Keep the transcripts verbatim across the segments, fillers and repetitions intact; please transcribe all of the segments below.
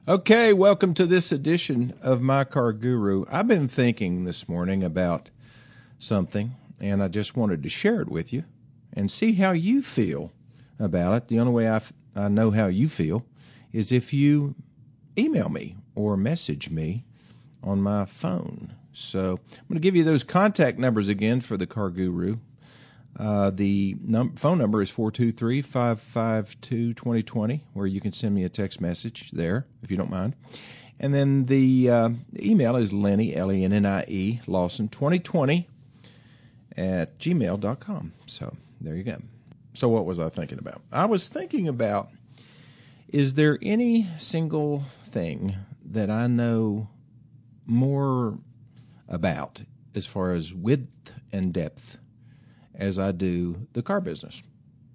Okay, welcome to this edition of My Car Guru. I've been thinking this morning about something, and I just wanted to share it with you and see how you feel about it. The only way I, f- I know how you feel is if you email me or message me on my phone. So I'm going to give you those contact numbers again for the Car Guru. Uh, the num- phone number is four two three, five five two, two zero two zero, where you can send me a text message there, if you don't mind. And then the uh, email is Lennie, L E N N I E, Lawson twenty twenty at gmail dot com. So there you go. So what was I thinking about? I was thinking about, is there any single thing that I know more about as far as width and depth as I do the car business?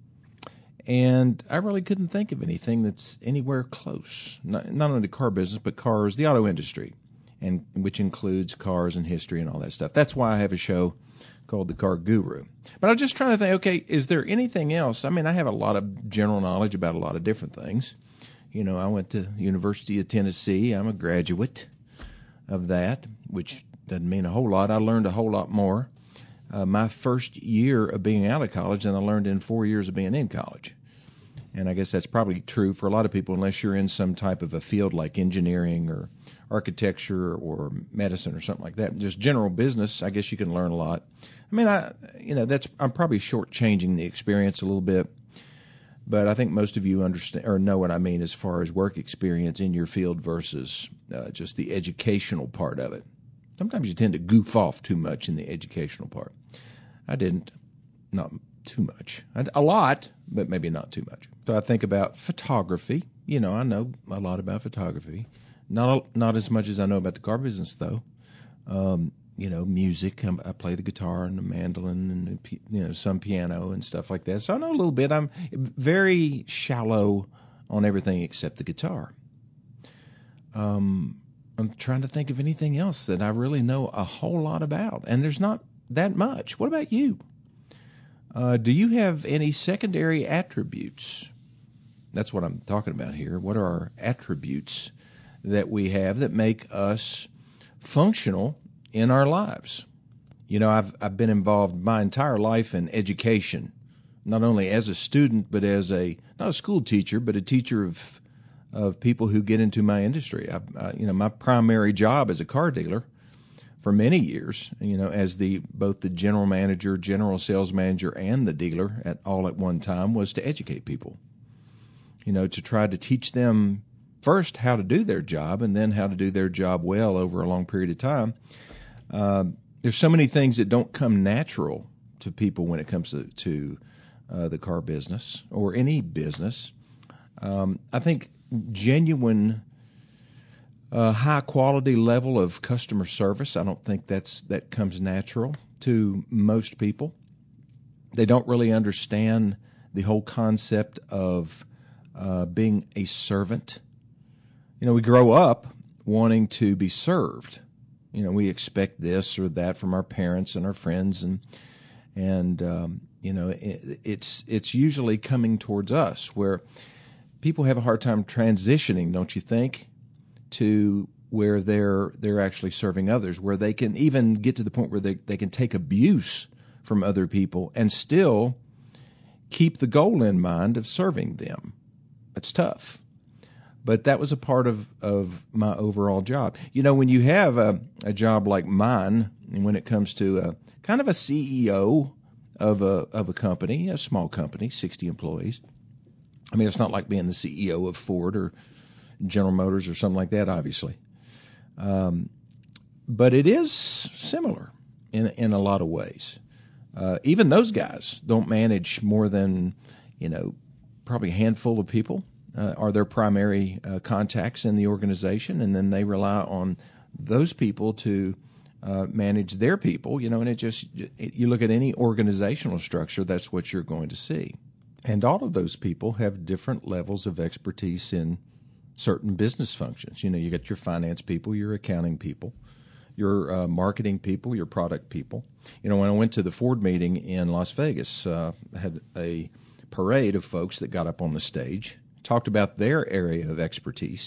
And I really couldn't think of anything that's anywhere close. Not, not only the car business, but cars, the auto industry, and which includes cars and history and all that stuff. That's why I have a show called The Car Guru. But I was just trying to think, okay, is there anything else? I mean, I have a lot of general knowledge about a lot of different things. You know, I went to University of Tennessee. I'm a graduate of that, which doesn't mean a whole lot. I learned a whole lot more Uh, my first year of being out of college than I learned in four years of being in college. And I guess that's probably true for a lot of people, unless you're in some type of a field like engineering or architecture or medicine or something like that. Just general business, I guess you can learn a lot. I mean, I you know that's I'm probably shortchanging the experience a little bit, but I think most of you understand or know what I mean as far as work experience in your field versus uh, just the educational part of it. Sometimes you tend to goof off too much in the educational part. I didn't, not too much. I, a lot, but maybe not too much. So I think about photography. You know, I know a lot about photography. Not not as much as I know about the car business, though. Um, you know, music. I'm, I play the guitar and the mandolin and the, you know some piano and stuff like that. So I know a little bit. I'm very shallow on everything except the guitar. Um. I'm trying to think of anything else that I really know a whole lot about, and there's not that much. What about you? Uh, do you have any secondary attributes? That's what I'm talking about here. What are our attributes that we have that make us functional in our lives? You know, I've I've been involved my entire life in education, not only as a student, but as a, not a school teacher, but a teacher of of people who get into my industry. I, I, you know, my primary job as a car dealer for many years, you know, as the both the general manager, general sales manager, and the dealer at all at one time, was to educate people. You know, to try to teach them first how to do their job, and then how to do their job well over a long period of time. Uh, there's so many things that don't come natural to people when it comes to, to uh, the car business or any business. Um, I think genuine, uh, high quality level of customer service, I don't think that's that comes natural to most people. They don't really understand the whole concept of uh, being a servant. You know, we grow up wanting to be served. You know, we expect this or that from our parents and our friends, and and um, you know, it, it's it's usually coming towards us where people have a hard time transitioning, don't you think, to where they're they're actually serving others, where they can even get to the point where they, they can take abuse from other people and still keep the goal in mind of serving them. It's tough. But that was a part of, of my overall job. You know, when you have a, a job like mine, and when it comes to a kind of a C E O of a of a company, a small company, sixty employees, I mean, it's not like being the C E O of Ford or General Motors or something like that, obviously. Um, but it is similar in in a lot of ways. Uh, even those guys don't manage more than, you know, probably a handful of people uh, are their primary uh, contacts in the organization, and then they rely on those people to uh, manage their people. You know, and it just it, you look at any organizational structure, that's what you're going to see. And all of those people have different levels of expertise in certain business functions. You know, you got your finance people, your accounting people, your uh, marketing people, your product people. You know, when I went to the Ford meeting in Las Vegas, uh, I had a parade of folks that got up on the stage, talked about their area of expertise,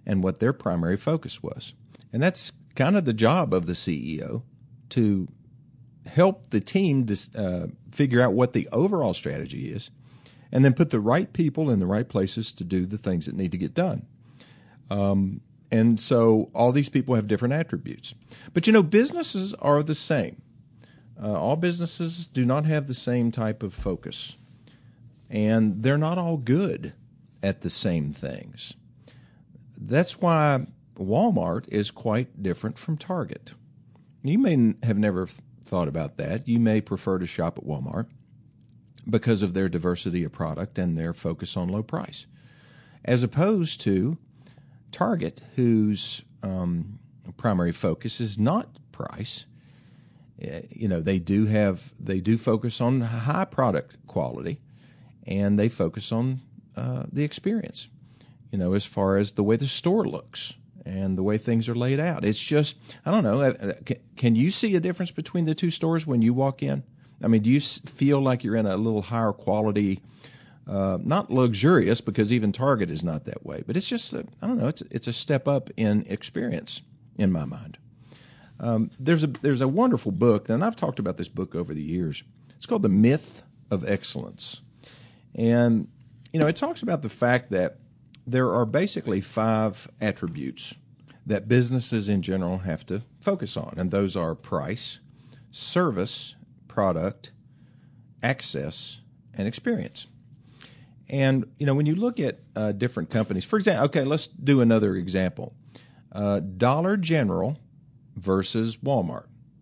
and what their primary focus was. And that's kind of the job of the C E O, to help the team to, uh, figure out what the overall strategy is, and then put the right people in the right places to do the things that need to get done. Um, and so all these people have different attributes. But, you know, businesses are the same. Uh, all businesses do not have the same type of focus, and they're not all good at the same things. That's why Walmart is quite different from Target. You may have never thought about that. You may prefer to shop at Walmart because of their diversity of product and their focus on low price, as opposed to Target, whose um, primary focus is not price. You know, they do have they do focus on high product quality, and they focus on uh, the experience. You know, as far as the way the store looks and the way things are laid out. It's just, I don't know. Can you see a difference between the two stores when you walk in? I mean, do you feel like you're in a little higher quality, uh, not luxurious, because even Target is not that way, but it's just, a, I don't know, it's it's a step up in experience in my mind. Um, there's a there's a wonderful book, and I've talked about this book over the years. It's called The Myth of Excellence. And, you know, it talks about the fact that there are basically five attributes that businesses in general have to focus on, and those are price, service, product, access, and experience. And, you know, when you look at uh, different companies, for example, okay, let's do another example. Uh, Dollar General versus Walmart.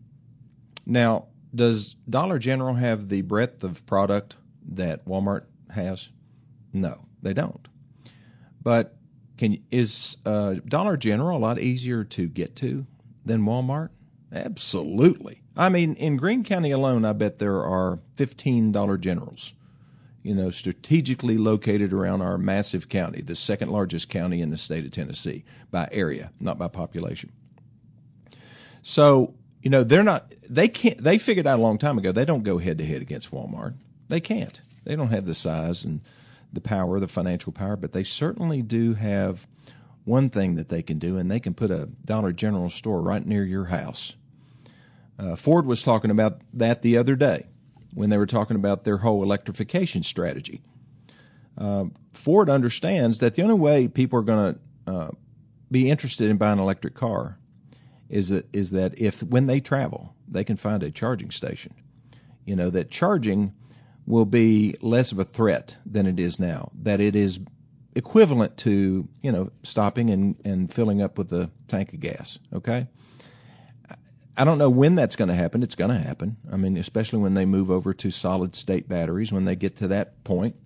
Now, does Dollar General have the breadth of product that Walmart has? No, they don't. But can is uh, Dollar General a lot easier to get to than Walmart? Absolutely. I mean, in Greene County alone, I bet there are fifteen Dollar Generals, you know, strategically located around our massive county, the second largest county in the state of Tennessee by area, not by population. So, you know, they're not, they can't, they figured out a long time ago, they don't go head to head against Walmart. They can't. They don't have the size and the power, the financial power, but they certainly do have one thing that they can do, and they can put a Dollar General store right near your house. Uh, Ford was talking about that the other day when they were talking about their whole electrification strategy. Uh, Ford understands that the only way people are going to uh, be interested in buying an electric car is that, is that if when they travel, they can find a charging station. You know, that charging will be less of a threat than it is now, that it is equivalent to, you know, stopping and, and filling up with a tank of gas, okay? I don't know when that's going to happen. It's going to happen. I mean, especially when they move over to solid-state batteries. When they get to that point,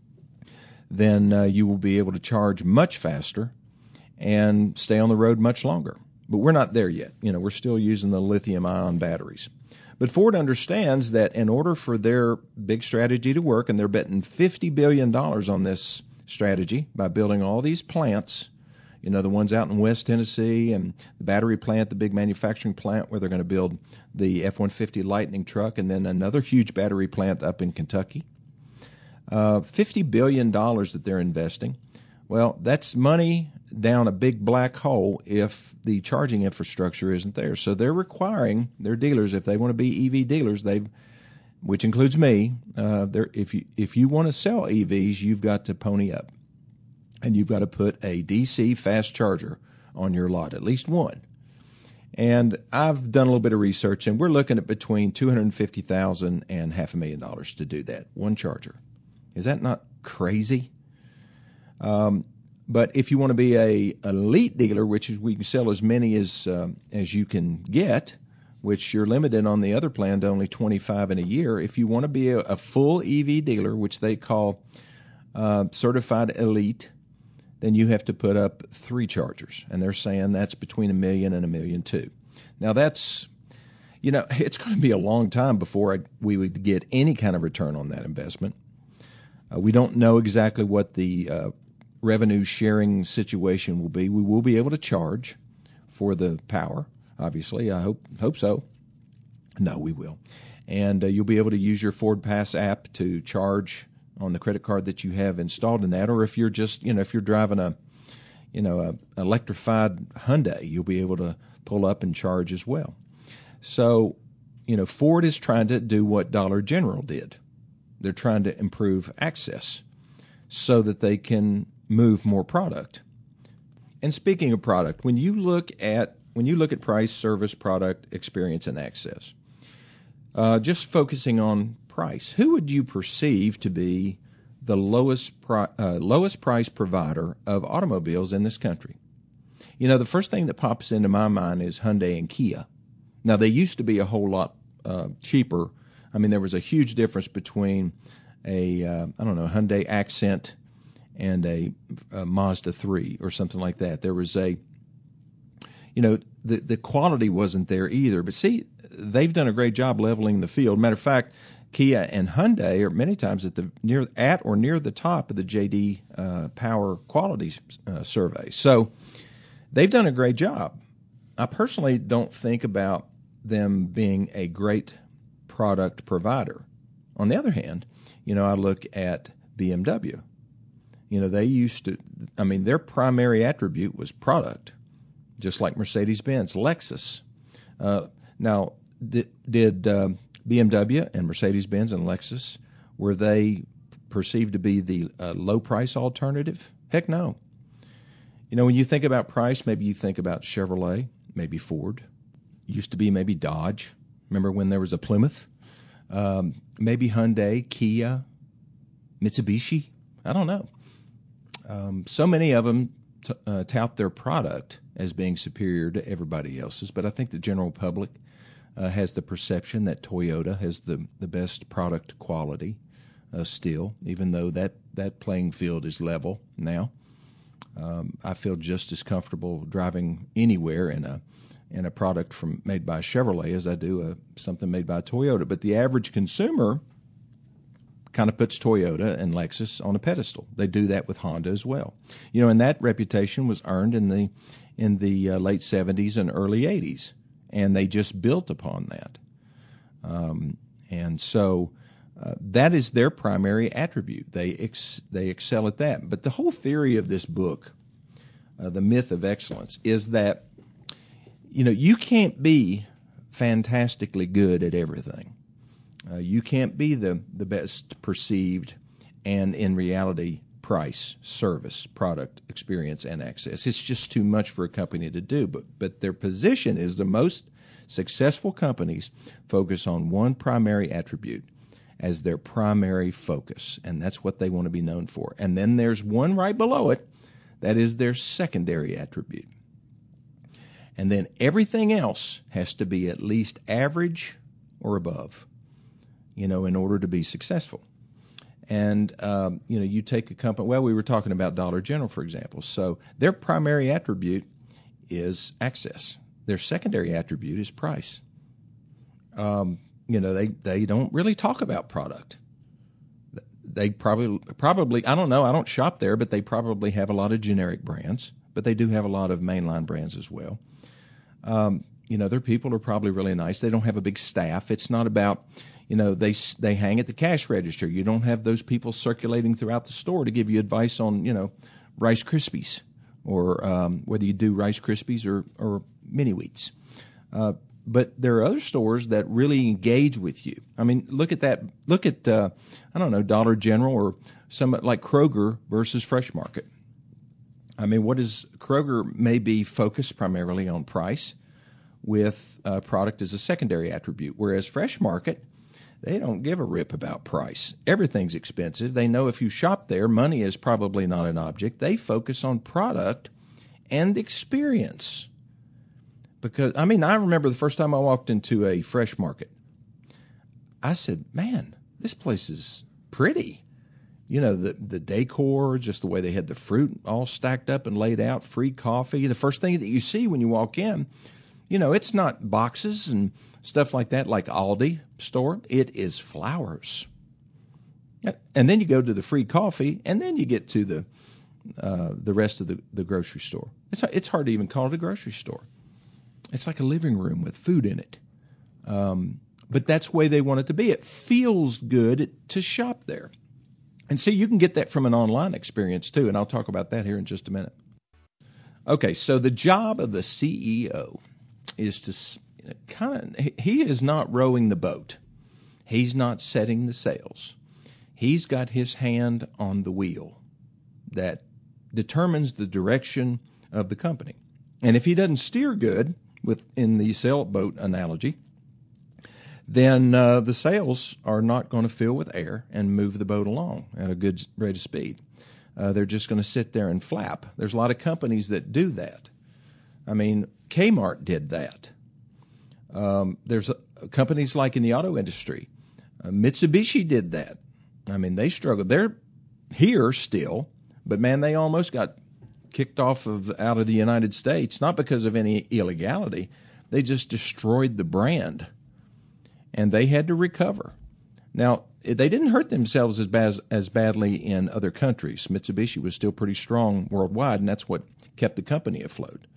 then uh, you will be able to charge much faster and stay on the road much longer. But we're not there yet. You know, we're still using the lithium-ion batteries. But Ford understands that in order for their big strategy to work, and they're betting fifty billion dollars on this strategy by building all these plants, you know, the ones out in West Tennessee and the battery plant, the big manufacturing plant where they're going to build the F one fifty Lightning truck, and then another huge battery plant up in Kentucky. Uh, fifty billion dollars that they're investing. Well, that's money down a big black hole if the charging infrastructure isn't there. So they're requiring their dealers, if they want to be E V dealers, they've, which includes me, uh, if you if you want to sell E Vs, you've got to pony up. And you've got to put a D C fast charger on your lot, at least one. And I've done a little bit of research, and we're looking at between two hundred fifty thousand dollars and half a million dollars to do that, one charger. Is that not crazy? Um, but if you want to be a elite dealer, which is we can sell as many as um, as you can get, which you're limited on the other plan to only twenty-five in a year. If you want to be a, a full E V dealer, which they call uh, certified elite, then you have to put up three chargers, and they're saying that's between a million and a million two. Now that's, you know, it's going to be a long time before I, we would get any kind of return on that investment. Uh, we don't know exactly what the uh, revenue sharing situation will be. We will be able to charge for the power, obviously. I hope hope so. No, we will. And uh, you'll be able to use your Ford Pass app to charge on the credit card that you have installed in that, or if you're just, you know, if you're driving a, you know, a electrified Hyundai you'll be able to pull up and charge as well. So, you know, Ford is trying to do what Dollar General did. They're trying to improve access so that they can move more product. And speaking of product, when you look at when you look at price, service, product, experience, and access, uh, just focusing on price, who would you perceive to be the lowest pri- uh, lowest price provider of automobiles in this country? You know, the first thing that pops into my mind is Hyundai and Kia. Now, they used to be a whole lot uh, cheaper. I mean, there was a huge difference between a, uh, I don't know, Hyundai Accent and a, a Mazda three or something like that. There was a, you know, the, the quality wasn't there either. But see, they've done a great job leveling the field. Matter of fact, Kia and Hyundai are many times at the near at or near the top of the J D uh, Power Quality uh, Survey. So they've done a great job. I personally don't think about them being a great product provider. On the other hand, you know, I look at B M W. You know, they used to, I mean, their primary attribute was product, just like Mercedes-Benz, Lexus. Uh, now, did, did uh, B M W and Mercedes-Benz and Lexus, were they perceived to be the uh, low-price alternative? Heck no. You know, when you think about price, maybe you think about Chevrolet, maybe Ford. Used to be maybe Dodge. Remember when there was a Plymouth? Um, maybe Hyundai, Kia, Mitsubishi. I don't know. Um, so many of them t- uh, tout their product as being superior to everybody else's, but I think the general public uh, has the perception that Toyota has the, the best product quality uh, still, even though that, that playing field is level now. Um, I feel just as comfortable driving anywhere in a in a product from made by Chevrolet as I do a, something made by Toyota. But the average consumer kind of puts Toyota and Lexus on a pedestal. They do that with Honda as well. You know, and that reputation was earned in the in the uh, late seventies and early eighties, and they just built upon that. Um, and so uh, that is their primary attribute. They ex- they excel at that. But the whole theory of this book, uh, The Myth of Excellence, is that, you know, you can't be fantastically good at everything. Uh, you can't be the, the best perceived and, in reality, price, service, product, experience, and access. It's just too much for a company to do. But, but their position is the most successful companies focus on one primary attribute as their primary focus, and that's what they want to be known for. And then there's one right below it that is their secondary attribute. And then everything else has to be at least average or above, you know, in order to be successful. And, um, you know, you take a company, well, we were talking about Dollar General, for example. So their primary attribute is access. Their secondary attribute is price. Um, you know, they, they don't really talk about product. They probably, probably, I don't know, I don't shop there, but they probably have a lot of generic brands, but they do have a lot of mainline brands as well. Um, you know, their people are probably really nice. They don't have a big staff. It's not about, you know, they they hang at the cash register. You don't have those people circulating throughout the store to give you advice on, you know, Rice Krispies or um, whether you do Rice Krispies or, or mini wheats. Uh, but there are other stores that really engage with you. I mean, look at that. Look at, uh, I don't know, Dollar General or some like Kroger versus Fresh Market. I mean, what is Kroger may be focused primarily on price with uh, product as a secondary attribute, whereas Fresh Market, they don't give a rip about price. Everything's expensive. They know if you shop there, money is probably not an object. They focus on product and experience. Because, I mean, I remember the first time I walked into a Fresh Market, I said, man, this place is pretty. You know, the, the decor, just the way they had the fruit all stacked up and laid out, free coffee. The first thing that you see when you walk in, you know, it's not boxes and stuff like that like Aldi store. It is flowers. And then you go to the free coffee, and then you get to the uh, the rest of the, the grocery store. It's, it's hard to even call it a grocery store. It's like a living room with food in it. Um, but that's the way they want it to be. It feels good to shop there. And see, you can get that from an online experience, too, and I'll talk about that here in just a minute. Okay, so the job of the C E O is to kind of, he is not rowing the boat. He's not setting the sails. He's got his hand on the wheel that determines the direction of the company. And if he doesn't steer good, with in the sailboat analogy, then uh, the sails are not going to fill with air and move the boat along at a good rate of speed. Uh, they're just going to sit there and flap. There's a lot of companies that do that. I mean, Kmart did that. Um, there's uh, companies like in the auto industry. Uh, Mitsubishi did that. I mean, they struggled. They're here still, but man, they almost got kicked off of out of the United States, not because of any illegality. They just destroyed the brand, and they had to recover. Now, they didn't hurt themselves as bad, as badly in other countries. Mitsubishi was still pretty strong worldwide, and that's what kept the company afloat.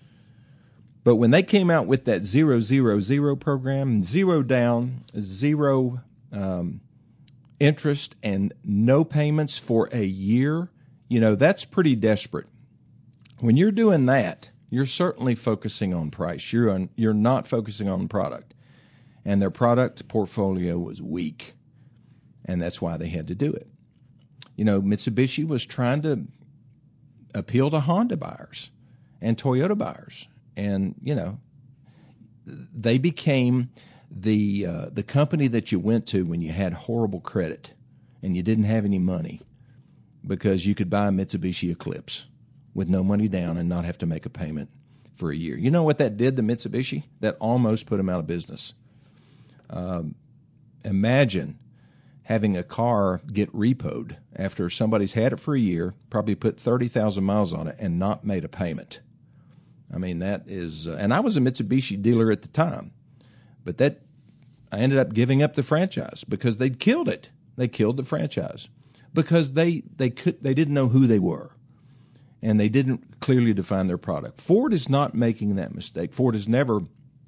But when they came out with that zero, zero, zero program, zero down, zero um, interest, and no payments for a year, you know, that's pretty desperate. When you're doing that, you're certainly focusing on price. You're on, you're not focusing on product. And their product portfolio was weak, and that's why they had to do it. You know, Mitsubishi was trying to appeal to Honda buyers and Toyota buyers, and, you know, they became the uh, the company that you went to when you had horrible credit and you didn't have any money, because you could buy a Mitsubishi Eclipse with no money down and not have to make a payment for a year. You know what that did to Mitsubishi? That almost put them out of business. Um, imagine having a car get repoed after somebody's had it for a year, probably put thirty thousand miles on it, and not made a payment. I mean, that is, uh, and I was a Mitsubishi dealer at the time, but that, I ended up giving up the franchise because they'd killed it. They killed the franchise because they, they could, they didn't know who they were, and they didn't clearly define their product. Ford is not making that mistake. Ford has never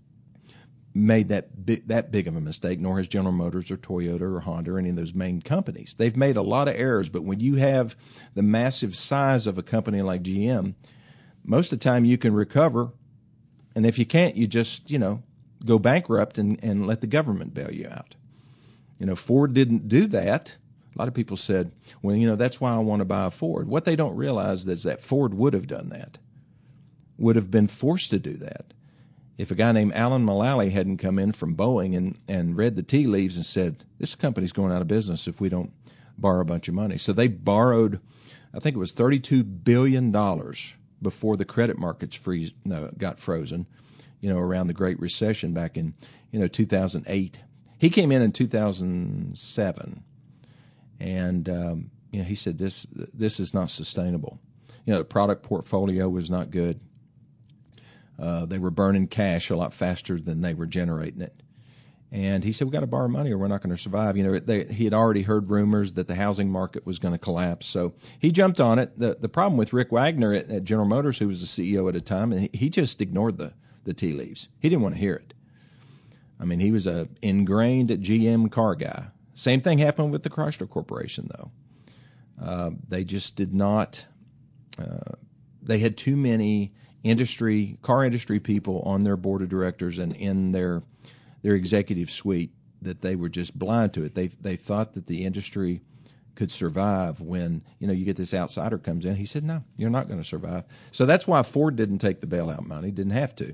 made that big, that big of a mistake, nor has General Motors or Toyota or Honda or any of those main companies. They've made a lot of errors, but when you have the massive size of a company like G M, most of the time you can recover, and if you can't, you just, you know, go bankrupt and, and let the government bail you out. You know, Ford didn't do that. A lot of people said, well, you know, that's why I want to buy a Ford. What they don't realize is that Ford would have done that, would have been forced to do that, if a guy named Alan Mulally hadn't come in from Boeing and, and read the tea leaves and said, this company's going out of business if we don't borrow a bunch of money. So they borrowed, I think it was thirty-two billion dollars before the credit markets freeze, no, got frozen, you know, around the Great Recession back in, you know, two thousand eight. He came in in two thousand seven, and, um, you know, he said, this, this is not sustainable. You know, the product portfolio was not good. Uh, they were burning cash a lot faster than they were generating it. And he said, we've got to borrow money or we're not going to survive. You know, they, he had already heard rumors that the housing market was going to collapse. So he jumped on it. The the problem with Rick Wagner at, at General Motors, who was the C E O at the time, and he, he just ignored the, the tea leaves. He didn't want to hear it. I mean, he was a ingrained G M car guy. Same thing happened with the Chrysler Corporation, though. Uh, they just did not, uh, they had too many industry, car industry people on their board of directors and in their their executive suite that they were just blind to it. They they thought that the industry could survive when, you know, you get this outsider comes in. He said, no, you're not going to survive. So that's why Ford didn't take the bailout money, didn't have to.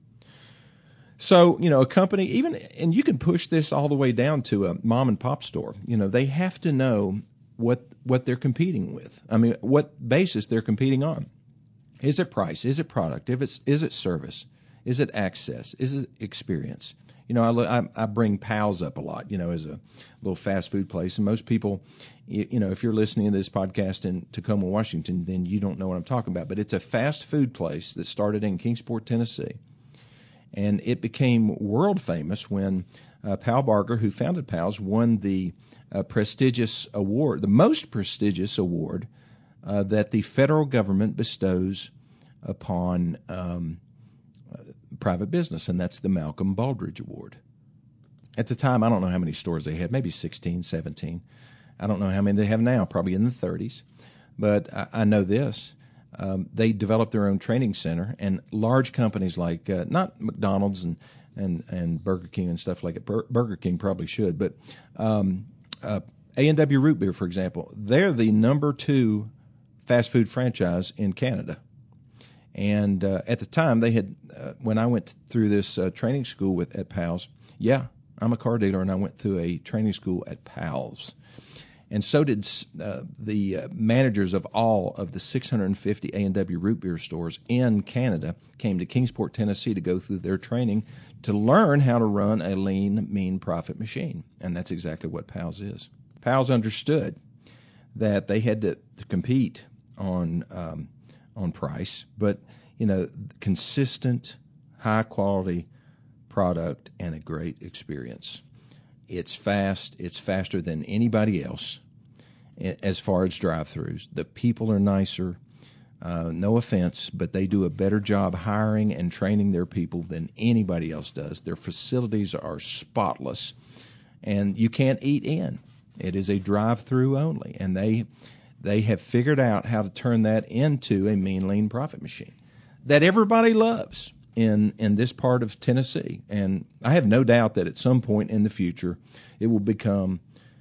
So, you know, a company, even, and you can push this all the way down to a mom and pop store. You know, they have to know what what they're competing with. I mean, what basis they're competing on. Is it price? Is it product? If it's, is it service? Is it access? Is it experience? You know, I, I, I bring Pal's up a lot, you know, as a little fast food place. And most people, you, you know, if you're listening to this podcast in Tacoma, Washington, then you don't know what I'm talking about. But it's a fast food place that started in Kingsport, Tennessee. And it became world famous when uh, Pal Barger, who founded Pal's, won the uh, prestigious award, the most prestigious award uh, that the federal government bestows upon um, uh, private business, and that's the Malcolm Baldrige Award. At the time, I don't know how many stores they had, maybe sixteen, seventeen. I don't know how many they have now, probably in the thirties. But I, I know this. um, they develop their own training center, and large companies like uh, not McDonald's and, and, and Burger King and stuff like it. Bur- Burger King probably should, but um, uh, A and W Root Beer, for example, they're the number two fast food franchise in Canada. And uh, at the time, they had uh, when I went through this uh, training school with at Pals. Yeah, I'm a car dealer, and I went through a training school at Pals. And so did uh, the uh, managers of all of the six hundred fifty A and W Root Beer stores in Canada came to Kingsport, Tennessee to go through their training to learn how to run a lean, mean profit machine. And that's exactly what Pals is. Pals understood that they had to, to compete on um, on price, but you know, consistent, high-quality product and a great experience. It's fast. It's faster than anybody else as far as drive-thrus. The people are nicer. Uh, no offense, but they do a better job hiring and training their people than anybody else does. Their facilities are spotless, and you can't eat in. It is a drive-through only, and they they have figured out how to turn that into a mean, lean profit machine that everybody loves in in this part of Tennessee. And I have no doubt that at some point in the future it will become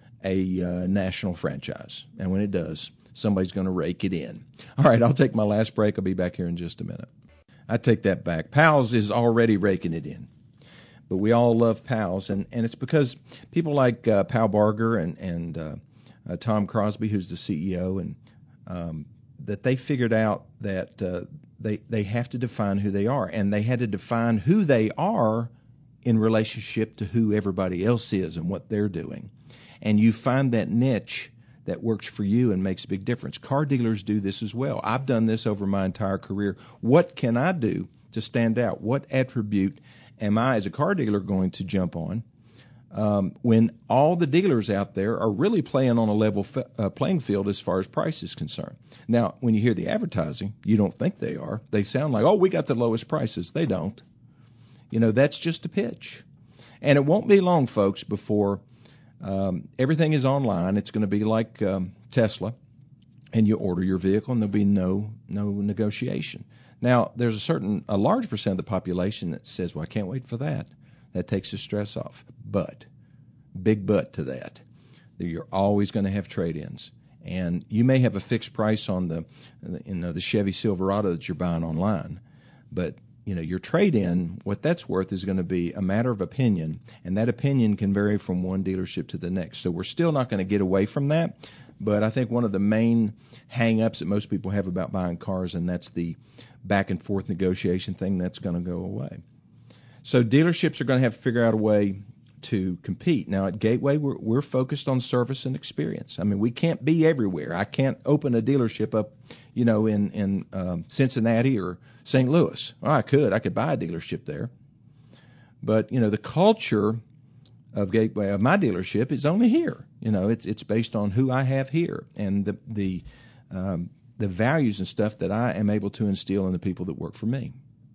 a uh, national franchise. And when it does, somebody's going to rake it in. All right, I'll take my last break. I'll be back here in just a minute. I take that back. Pals is already raking it in. But we all love Pals, and, and it's because people like uh, Pal Barger and, and uh, uh, Tom Crosby, who's the C E O, and um, that they figured out that uh, they they have to define who they are, and they had to define who they are in relationship to who everybody else is and what they're doing. And you find that niche that works for you and makes a big difference. Car dealers do this as well. I've done this over my entire career. What can I do to stand out? What attribute am I, as a car dealer, going to jump on um, when all the dealers out there are really playing on a level f- uh, playing field as far as price is concerned? Now, when you hear the advertising, you don't think they are. They sound like, oh, we got the lowest prices. They don't. You know, that's just a pitch. And it won't be long, folks, before um, everything is online. It's going to be like um, Tesla, and you order your vehicle, and there'll be no no negotiation. Now, there's a certain, a large percent of the population that says, well, I can't wait for that. That takes the stress off. But, big but to that, that you're always going to have trade-ins. And you may have a fixed price on the, you know, the Chevy Silverado that you're buying online. But, you know, your trade-in, what that's worth is going to be a matter of opinion. And that opinion can vary from one dealership to the next. So we're still not going to get away from that. But I think one of the main hang-ups that most people have about buying cars, and that's the back-and-forth negotiation thing, that's going to go away. So dealerships are going to have to figure out a way to compete. Now, at Gateway, we're, we're focused on service and experience. I mean, we can't be everywhere. I can't open a dealership up, you know, in, in um, Cincinnati or Saint Louis. Well, I could. I could buy a dealership there. But, you know, the culture of Gateway, of my dealership, is only here. You know, it's it's based on who I have here and the the um, the values and stuff that I am able to instill in the people that work for me.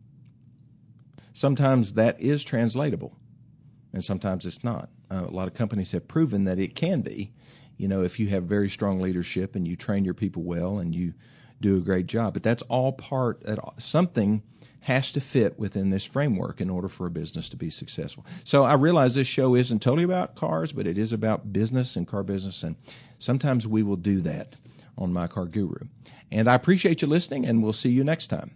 Sometimes that is translatable, and sometimes it's not. Uh, a lot of companies have proven that it can be. You know, if you have very strong leadership and you train your people well and you do a great job. But that's all part. Something has to fit within this framework in order for a business to be successful. So I realize this show isn't totally about cars, but it is about business and car business, and sometimes we will do that on My Car Guru. And I appreciate you listening, and we'll see you next time.